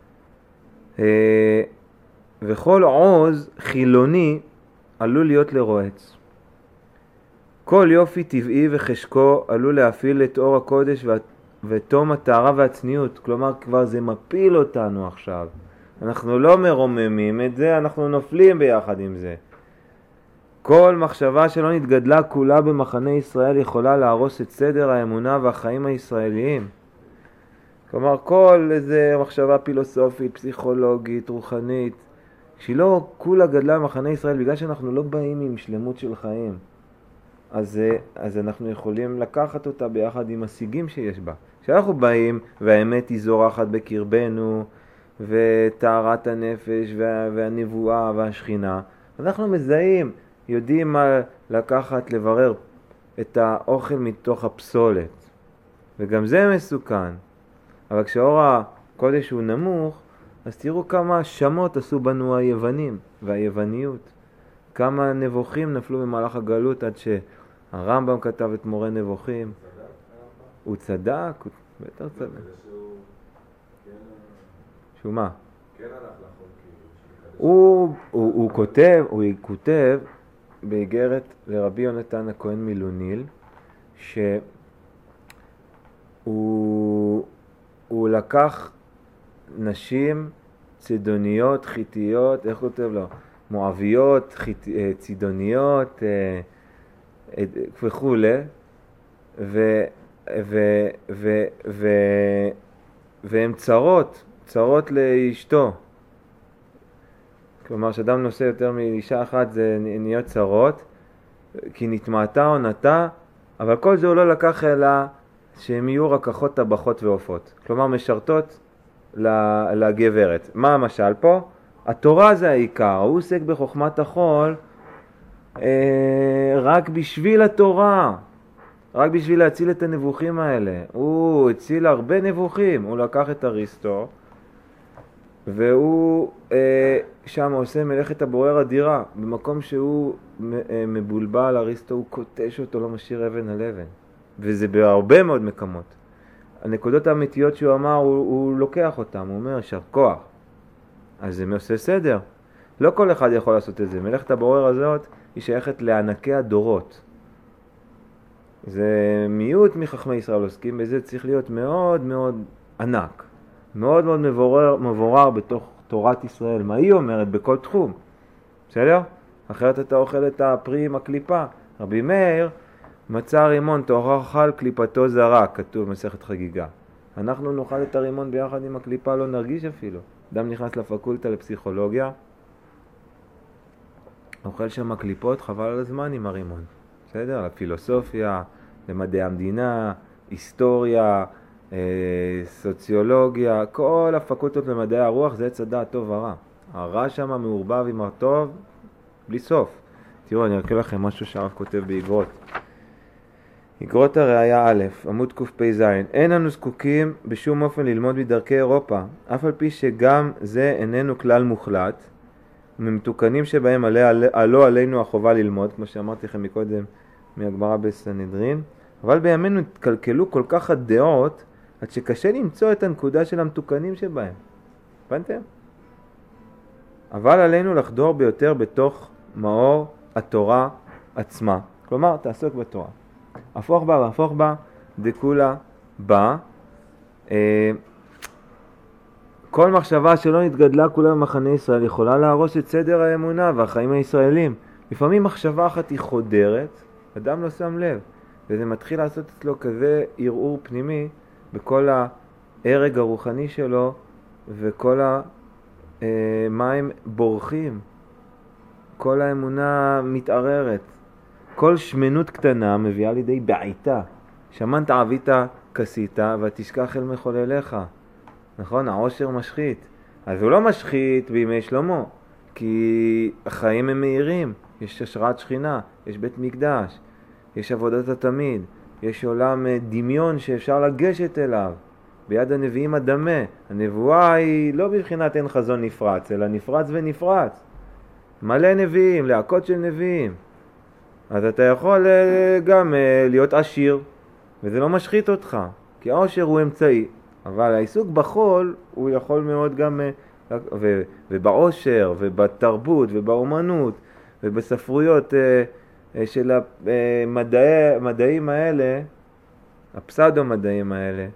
וכל עוז חילוני עלול להיות לרועץ. כל יופי טבעי וחשקו עלול להפעיל את אור הקודש ותום הטהרה והצניעות. כלומר, כבר זה מפיל אותנו עכשיו. אנחנו לא מרוממים את זה, אנחנו נופלים ביחד עם זה. כל מחשבה שלא נתגדלה כולה במחנה ישראל יכולה להרוס את סדר האמונה והחיים הישראליים. כלומר, כל איזה מחשבה פילוסופית, פסיכולוגית, רוחנית, שהיא לא כולה גדלה במחנה ישראל, בגלל שאנחנו לא באים עם שלמות של חיים. אז, אז אנחנו יכולים לקחת אותה ביחד עם השיגים שיש בה. כשאנחנו באים והאמת היא זורחת בקרבנו, וטהרת הנפש וה, והנבואה והשכינה, אנחנו מזהים, יודעים מה לקחת, לברר את האוכל מתוך הפסולת. וגם זה מסוכן. אבל כשאור הקודש הוא נמוך, אז תראו כמה שמות עשו בנו היוונים והיווניות. כמה נבוכים נפלו במהלך הגלות עד שהרמב"ם כתב את מורה נבוכים. הוא צדק, הוא בטח צדק. שהוא מה? הוא, הוא, הוא כותב, הוא כותב באיגרת לרבי יונתן הכהן מילוניל, שהוא הוא לקח נשים צידוניות, חיתיות, איך כותב לו? מואביות, חית, צידוניות וכו', ו, ו, ו, ו, והן צרות, צרות לאשתו. כלומר, שאדם נושא יותר מאישה אחת זה נהיות צרות, כי נתמעתה או נתה, אבל כל זה הוא לא לקח אלא שהם יהיו רקחות, טבחות ועופות. כלומר, משרתות לגברת. מה המשל פה? התורה זה העיקר, הוא עוסק בחוכמת החול אה, רק בשביל התורה, רק בשביל להציל את הנבוכים האלה. הוא הציל הרבה נבוכים, הוא לקח את אריסטו, והוא אה, שם עושה מלאכת הבורר אדירה. במקום שהוא אה, מבולבל, אריסטו הוא קוטש אותו, לא משאיר אבן על אבן. וזה בהרבה מאוד מקומות. הנקודות האמיתיות שהוא אמר, הוא, הוא לוקח אותם, הוא אומר, שר כוח. אז זה עושה סדר. לא כל אחד יכול לעשות את זה. מלאכת הבורר הזאת היא שייכת לענקי הדורות. זה מיעוט מחכמי ישראל עוסקים בזה, צריך להיות מאוד מאוד ענק. מאוד מאוד מבורר, מבורר בתוך תורת ישראל. מה היא אומרת בכל תחום? בסדר? אחרת אתה אוכל את הפרי עם הקליפה. רבי מאיר מצא רימון, תאכל אכל קליפתו זרה, כתוב במסכת חגיגה. אנחנו נאכל את הרימון ביחד עם הקליפה, לא נרגיש אפילו. אדם נכנס לפקולטה לפסיכולוגיה, אוכל שם הקליפות, חבל על הזמן עם הרימון. בסדר? לפילוסופיה, למדעי המדינה, היסטוריה, אה, סוציולוגיה, כל הפקולטות למדעי הרוח זה צדע טוב ורע. הרע שם מעורבב עם הטוב בלי סוף. תראו, אני אראה לכם משהו שהרב כותב באגרות. אגרות הראיה א', עמוד קפ"ז. אין אנו זקוקים בשום אופן ללמוד מדרכי אירופה, אף על פי שגם זה איננו כלל מוחלט, ממתוקנים שבהם עלה, עלו עלינו החובה ללמוד, כמו שאמרתי לכם מקודם מהגמרא בסנהדרין, אבל בימינו התקלקלו כל כך הדעות, עד שקשה למצוא את הנקודה של המתוקנים שבהם. הבנתם? אבל עלינו לחדור ביותר בתוך מאור התורה עצמה. כלומר, תעסוק בתורה. הפוך בה והפוך בה, דקולה בה. אה, כל מחשבה שלא נתגדלה כולה במחנה ישראל יכולה להרוס את סדר האמונה והחיים הישראלים. לפעמים מחשבה אחת היא חודרת, אדם לא שם לב, וזה מתחיל לעשות אצלו כזה ערעור פנימי בכל ההרג הרוחני שלו, וכל המים בורחים, כל האמונה מתערערת. כל שמנות קטנה מביאה לידי בעיטה. שמנת עבית כסית ותשכח אל מחולליך. נכון? העושר משחית. אז הוא לא משחית בימי שלמה, כי החיים הם מהירים, יש השראת שכינה, יש בית מקדש, יש עבודת התמיד, יש עולם דמיון שאפשר לגשת אליו, ביד הנביאים הדמה. הנבואה היא לא בבחינת אין חזון נפרץ, אלא נפרץ ונפרץ. מלא נביאים, להקות של נביאים. אז אתה יכול גם להיות עשיר, וזה לא משחית אותך, כי העושר הוא אמצעי. אבל העיסוק בחול הוא יכול מאוד גם, ו, ובעושר, ובתרבות, ובאומנות, ובספרויות של המדעים האלה, הפסאודו-מדעים האלה,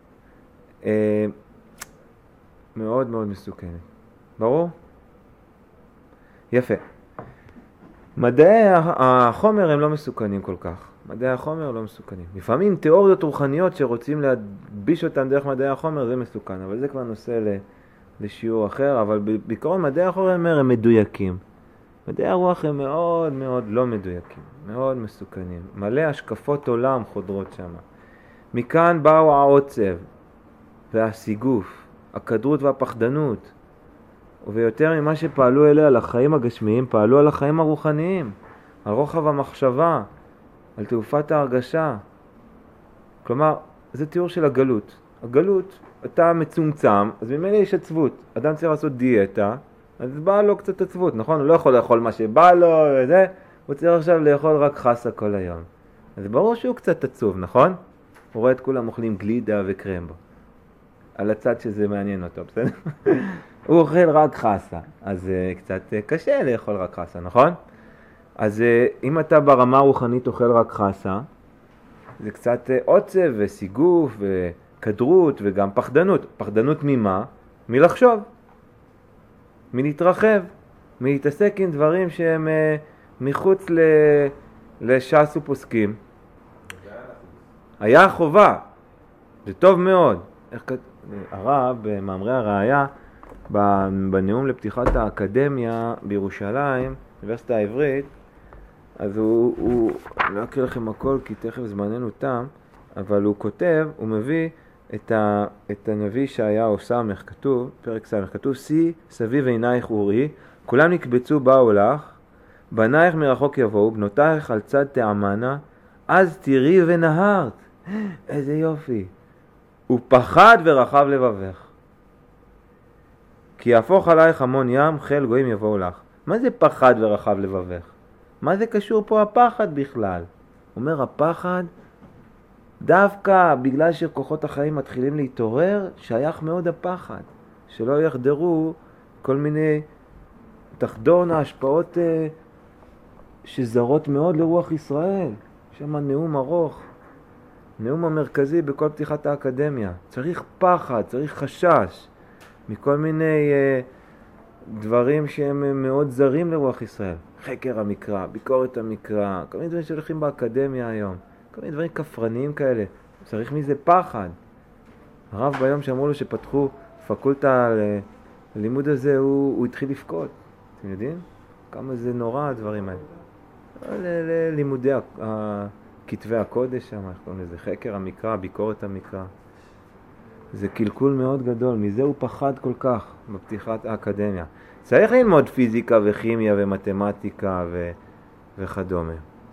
מאוד מאוד מסוכנת. ברור? יפה. מדעי החומר הם לא מסוכנים כל כך. מדעי החומר לא מסוכנים. לפעמים תיאוריות רוחניות שרוצים להדביש אותם דרך מדעי החומר זה מסוכן, אבל זה כבר נושא לשיעור אחר. אבל בעיקרון מדעי החומר הם מדויקים. מדעי הרוח הם מאוד מאוד לא מדויקים, מאוד מסוכנים. מלא השקפות עולם חודרות שם. מכאן באו העוצב והסיגוף, הכדרות והפחדנות. ויותר ממה שפעלו אליה על החיים הגשמיים, פעלו על החיים הרוחניים, על רוחב המחשבה, על תעופת ההרגשה. כלומר, זה תיאור של הגלות. הגלות, אתה מצומצם, אז ממילא יש עצבות. אדם צריך לעשות דיאטה, אז בא לו קצת עצבות, נכון? הוא לא יכול לאכול מה שבא לו וזה, הוא צריך עכשיו לאכול רק חסה כל היום. אז ברור שהוא קצת עצוב, נכון? הוא רואה את כולם אוכלים גלידה וקרמבו. על הצד שזה מעניין אותו, בסדר? הוא אוכל רק חסה, אז uh, קצת uh, קשה לאכול רק חסה, נכון? אז uh, אם אתה ברמה רוחנית אוכל רק חסה, זה קצת uh, עוצב וסיגוף וכדרות וגם פחדנות. פחדנות ממה? מלחשוב, מלהתרחב, מלהתעסק עם דברים שהם uh, מחוץ ל... לש"ס ופוסקים. היה חובה, זה טוב מאוד. איך כתוב? הרב במאמרי הראיה, בנאום לפתיחת האקדמיה בירושלים, האוניברסיטה העברית, אז הוא, הוא, לא אקריא לכם הכל כי תכף זמננו תם, אבל הוא כותב, הוא מביא את, ה, את הנביא ישעיהו סמך, כתוב, פרק סמך, כתוב, שיא סביב עינייך אורי, כולם נקבצו באו לך, בנייך מרחוק יבואו, בנותייך על צד תעמנה, אז תראי ונהרת. איזה יופי. הוא פחד ורחב לבבך. כי יהפוך עלייך המון ים, חיל גויים יבואו לך. מה זה פחד ורחב לבבך? מה זה קשור פה הפחד בכלל? אומר הפחד, דווקא בגלל שכוחות החיים מתחילים להתעורר, שייך מאוד הפחד. שלא יחדרו כל מיני תחדון ההשפעות אה, שזרות מאוד לרוח ישראל. שם נאום ארוך. נאום המרכזי בכל פתיחת האקדמיה. צריך פחד, צריך חשש מכל מיני אה, דברים שהם מאוד זרים לרוח ישראל. חקר המקרא, ביקורת המקרא, כל מיני דברים שהולכים באקדמיה היום. כל מיני דברים כפרניים כאלה. צריך מזה פחד. הרב ביום שאמרו לו שפתחו פקולטה ללימוד הזה, הוא, הוא התחיל לפקוד. אתם יודעים? כמה זה נורא הדברים האלה. ללימודי כתבי הקודש שם, איך קוראים לזה? חקר המקרא, ביקורת המקרא. זה קלקול מאוד גדול, מזה הוא פחד כל כך בפתיחת האקדמיה. צריך ללמוד פיזיקה וכימיה ומתמטיקה ו... וכדומה.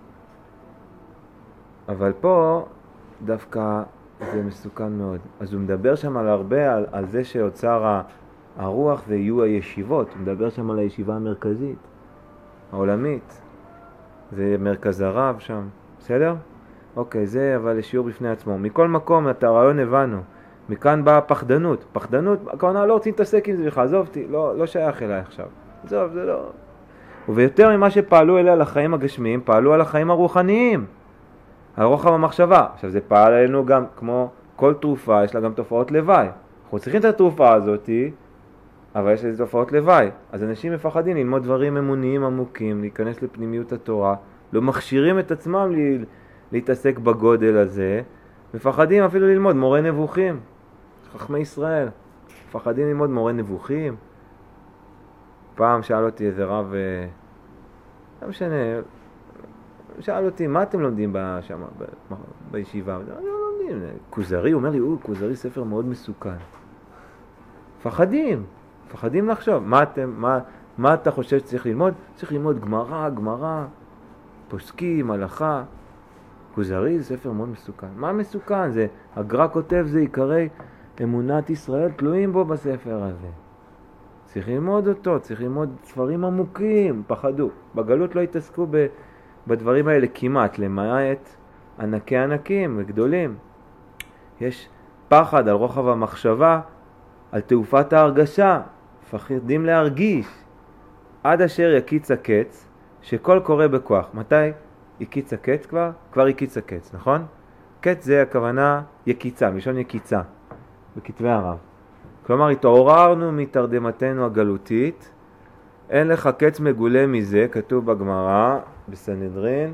אבל פה דווקא זה מסוכן מאוד. אז הוא מדבר שם על הרבה, על, על זה שאוצר הרוח זה יהיו הישיבות. הוא מדבר שם על הישיבה המרכזית, העולמית. זה מרכז הרב שם, בסדר? אוקיי, זה אבל לשיעור בפני עצמו. מכל מקום, את הרעיון הבנו. מכאן באה פחדנות. פחדנות, הכוונה לא רוצים להתעסק עם זה בכלל, עזוב אותי, לא, לא שייך אליי עכשיו. עזוב, זה לא... ויותר ממה שפעלו אליה על החיים הגשמיים, פעלו על החיים הרוחניים. על רוחב המחשבה. עכשיו, זה פעל עלינו גם, כמו כל תרופה, יש לה גם תופעות לוואי. אנחנו צריכים את התרופה הזאת, אבל יש לזה תופעות לוואי. אז אנשים מפחדים ללמוד דברים אמוניים עמוקים, להיכנס לפנימיות התורה, לא מכשירים את עצמם לה, להתעסק בגודל הזה, מפחדים אפילו ללמוד מורה נבוכים. חכמי ישראל, מפחדים ללמוד מורה נבוכים. פעם שאל אותי איזה רב, לא משנה, שאל אותי, מה אתם לומדים שם, ב, בישיבה? לא לומדים, כוזרי, הוא אומר לי, הוא, כוזרי ספר מאוד מסוכן. מפחדים. מפחדים לחשוב. מה, אתם, מה, מה אתה חושב שצריך ללמוד? צריך ללמוד גמרא, גמרא, פוסקים, הלכה. כוזרי זה ספר מאוד מסוכן. מה מסוכן? זה, הגר"א כותב זה עיקרי אמונת ישראל, תלויים בו בספר הזה. צריך ללמוד אותו, צריך ללמוד ספרים עמוקים, פחדו. בגלות לא התעסקו ב, בדברים האלה כמעט, למעט ענקי ענקים וגדולים. יש פחד על רוחב המחשבה, על תעופת ההרגשה, פחדים להרגיש. עד אשר יקיץ הקץ, שכל קורה בכוח. מתי יקיץ הקץ כבר? כבר יקיץ הקץ, נכון? קץ זה הכוונה יקיצה, מלשון יקיצה, בכתבי הרב. כלומר, התעוררנו מתרדמתנו הגלותית, אין לך קץ מגולה מזה, כתוב בגמרא, בסנהדרין,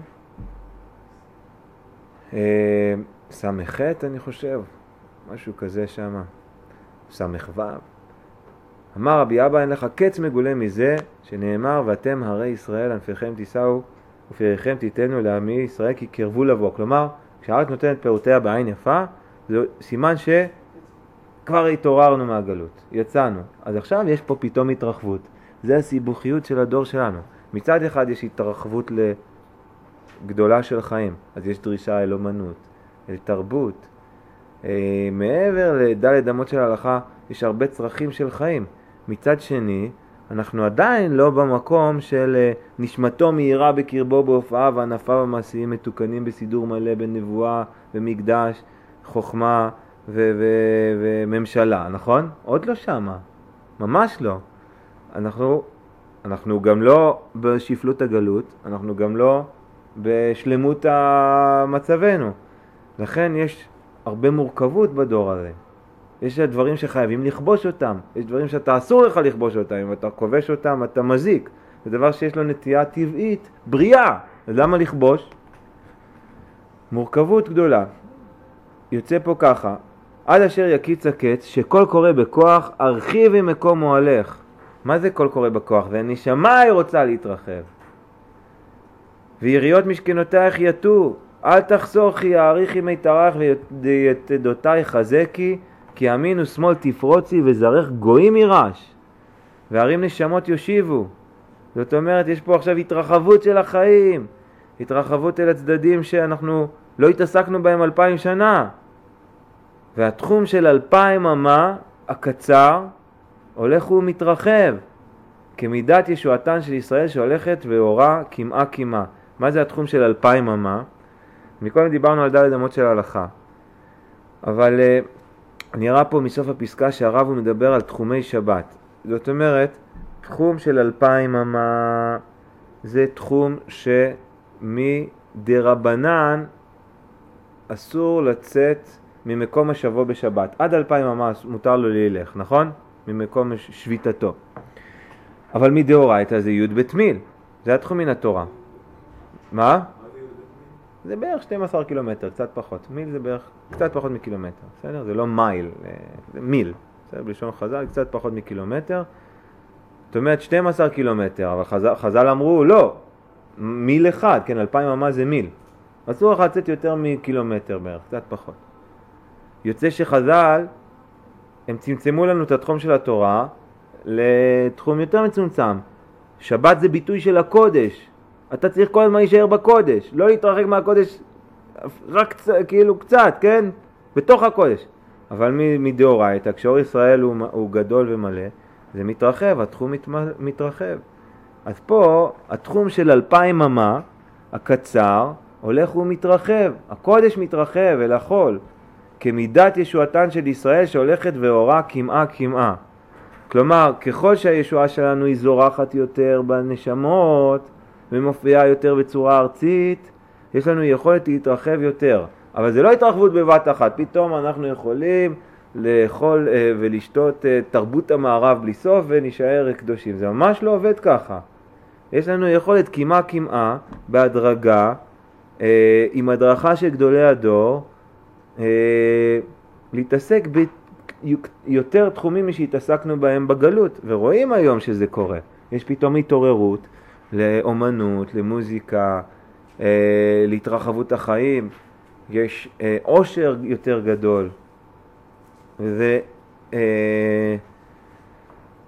אה, סמכת אני חושב, משהו כזה שמה, סמכו. אמר רבי אבא, אין לך קץ מגולה מזה, שנאמר, ואתם הרי ישראל, ענפיכם תישאו, ופיריכם תיתנו לעמי ישראל, כי קרבו לבוא. כלומר, כשהארץ נותנת פירותיה בעין יפה, זה סימן שכבר התעוררנו מהגלות, יצאנו. אז עכשיו יש פה פתאום התרחבות. זה הסיבוכיות של הדור שלנו. מצד אחד יש התרחבות לגדולה של חיים, אז יש דרישה אל אומנות, אל תרבות. אה, מעבר לדלת אמות של ההלכה, יש הרבה צרכים של חיים. מצד שני, אנחנו עדיין לא במקום של נשמתו מהירה בקרבו בהופעה וענפיו המעשיים מתוקנים בסידור מלא בנבואה ומקדש, חוכמה ו- ו- וממשלה, נכון? עוד לא שמה, ממש לא. אנחנו, אנחנו גם לא בשפלות הגלות, אנחנו גם לא בשלמות מצבנו. לכן יש הרבה מורכבות בדור הזה. יש דברים שחייבים לכבוש אותם, יש דברים שאתה אסור לך לכבוש אותם, אם אתה כובש אותם אתה מזיק. זה דבר שיש לו נטייה טבעית, בריאה. אז למה לכבוש? מורכבות גדולה. יוצא פה ככה, עד אשר יקיץ הקץ, שכל קורא בכוח, הרחיבי מקום מועלך. מה זה כל קורא בכוח? זה נשמה היא רוצה להתרחב. ויריות משכנותייך יתו, אל תחסוכי, יאריכי מיתרך ויתדותייך חזקי, כי ימין ושמאל תפרוצי וזרח גויים ירש, וערים נשמות יושיבו. זאת אומרת, יש פה עכשיו התרחבות של החיים, התרחבות אל הצדדים שאנחנו לא התעסקנו בהם אלפיים שנה. והתחום של אלפיים אמה הקצר הולך ומתרחב, כמידת ישועתן של ישראל שהולכת ואורה כמעה כמעה. מה זה התחום של אלפיים אמה? מקודם דיברנו על דלת אמות של ההלכה, אבל נראה פה מסוף הפסקה שהרב הוא מדבר על תחומי שבת. זאת אומרת, תחום של אלפיים אמה זה תחום שמדרבנן אסור לצאת ממקום השבו בשבת. עד אלפיים אמה מותר לו ללך, נכון? ממקום שביתתו. אבל מדאורייתא זה י' בתמיל. זה התחום מן התורה. מה? זה בערך שנים עשר קילומטר, קצת פחות. מיל זה בערך קצת פחות מקילומטר, בסדר? זה לא מייל, זה מיל. בסדר? בלשון חז"ל, קצת פחות מקילומטר. זאת אומרת, שנים עשר קילומטר, אבל חז"ל, חז"ל אמרו, לא, מיל אחד, כן, אלפיים אמה זה מיל. אסור לך לצאת יותר מקילומטר בערך, קצת פחות. יוצא שחז"ל, הם צמצמו לנו את התחום של התורה לתחום יותר מצומצם. שבת זה ביטוי של הקודש. אתה צריך כל הזמן להישאר בקודש, לא להתרחק מהקודש, רק כאילו קצת, כן? בתוך הקודש. אבל מדאורייתא, כשאור ישראל הוא, הוא גדול ומלא, זה מתרחב, התחום מת, מתרחב. אז פה, התחום של אלפיים אמה, הקצר, הולך ומתרחב. הקודש מתרחב אל החול, כמידת ישועתן של ישראל שהולכת ואורה כמעה כמעה. כלומר, ככל שהישועה שלנו היא זורחת יותר בנשמות, ומופיעה יותר בצורה ארצית, יש לנו יכולת להתרחב יותר. אבל זה לא התרחבות בבת אחת. פתאום אנחנו יכולים לאכול אה, ולשתות אה, תרבות המערב בלי סוף ונשאר קדושים. זה ממש לא עובד ככה. יש לנו יכולת כמעה כמעה בהדרגה, אה, עם הדרכה של גדולי הדור, אה, להתעסק ביותר תחומים משהתעסקנו בהם בגלות. ורואים היום שזה קורה. יש פתאום התעוררות לאומנות, למוזיקה, אה, להתרחבות החיים. יש אה, עושר יותר גדול. וזה, אה,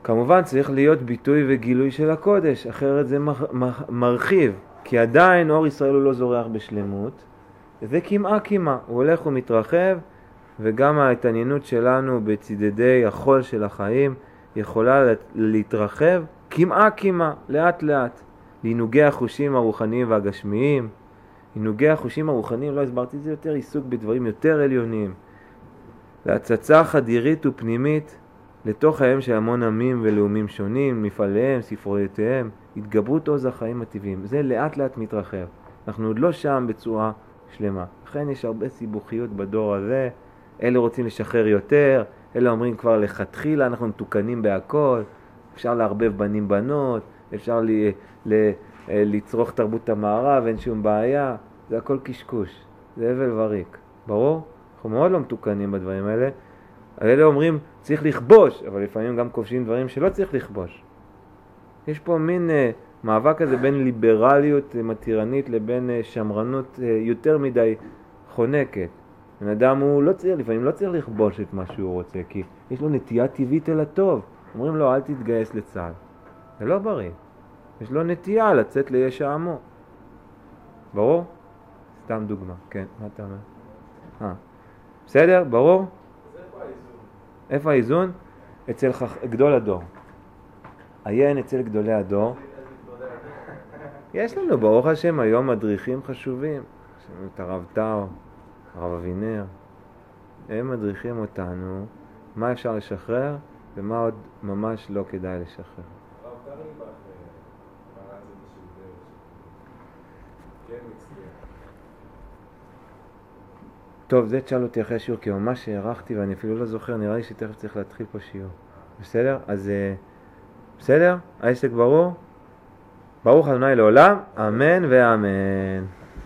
כמובן צריך להיות ביטוי וגילוי של הקודש, אחרת זה מרחיב, כי עדיין אור ישראל הוא לא זורח בשלמות, זה כמעה כמעה, הוא הולך ומתרחב, וגם ההתעניינות שלנו בצדדי החול של החיים יכולה להתרחב כמעה כמעה, לאט לאט, לעינוגי החושים הרוחניים והגשמיים. עינוגי החושים הרוחניים, לא הסברתי את זה יותר, עיסוק בדברים יותר עליוניים, להצצה חדירית ופנימית לתוך חיים של המון עמים ולאומים שונים, מפעליהם, ספרויותיהם, התגברות עוז החיים הטבעיים. זה לאט לאט מתרחב. אנחנו עוד לא שם בצורה שלמה. לכן יש הרבה סיבוכיות בדור הזה. אלה רוצים לשחרר יותר, אלה אומרים כבר לכתחילה, אנחנו מתוקנים בהכל, אפשר להרבב בנים בנות, אפשר ל- ל- לצרוך תרבות המערב, אין שום בעיה. זה הכל קשקוש, זה הבל וריק. ברור? אנחנו מאוד לא מתוקנים בדברים האלה. אלה אומרים צריך לכבוש, אבל לפעמים גם כובשים דברים שלא צריך לכבוש. יש פה מין uh, מאבק הזה בין ליברליות מתירנית לבין uh, שמרנות uh, יותר מדי חונקת. בן אדם הוא לא צריך, לפעמים לא צריך לכבוש את מה שהוא רוצה, כי יש לו נטייה טבעית אל הטוב. אומרים לו אל תתגייס לצה"ל. זה לא בריא. יש לו נטייה לצאת ליש העמו. ברור? סתם דוגמה. כן, מה אתה אומר? אה. בסדר? ברור? איפה האיזון? אצל חכ... גדול הדור. עיין אצל גדולי הדור. יש לנו ברוך השם היום מדריכים חשובים. יש לנו את הרב טאו, הרב אבינר. הם מדריכים אותנו מה אפשר לשחרר ומה עוד ממש לא כדאי לשחרר. הרב קרליבך פרץ את השיעור כן מצליח. טוב, זה תשאל אותי אחרי שיעור, כי ממש הערכתי ואני אפילו לא זוכר, נראה לי שתכף צריך להתחיל פה שיעור. בסדר? אז בסדר? העסק ברור? ברוך ה' לעולם, אמן ואמן.